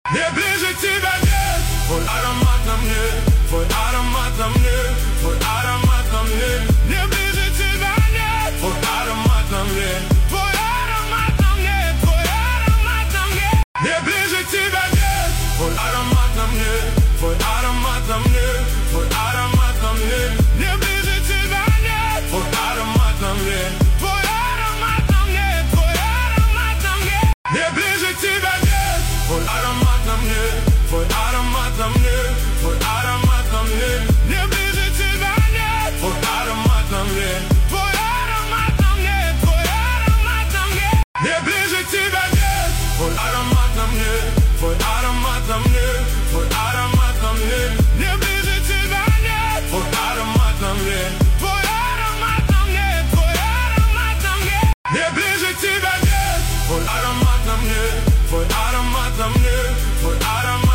Не ближе тебя нет, твой аромат на мне, твой аромат на мне, твой аромат на мне. Не ближе тебя нет, твой аромат на мне, твой аромат на мне, твой аромат на мне. Не ближе тебя нет, твой аромат на мне, твой аромат на мне, твой аромат на мне. Не ближе тебя нет, твой аромат на мне, твой аромат на мне, твой аромат на мне. Не ближе тебя нет, твой аромат на мне, твой аромат на мне, твой аромат на мне. Не ближе тебя нет, твой аромат на мне, твой аромат на мне, твой аромат на мне. Не ближе тебя нет, твой аромат на мне, твой аромат на мне, твой аромат на мне. Не ближе тебя нет, твой аромат на мне, твой аромат на мне, твой аромат на мне. Не ближе тебя нет, твой аромат на мне, твой аромат на мне, твой аромат.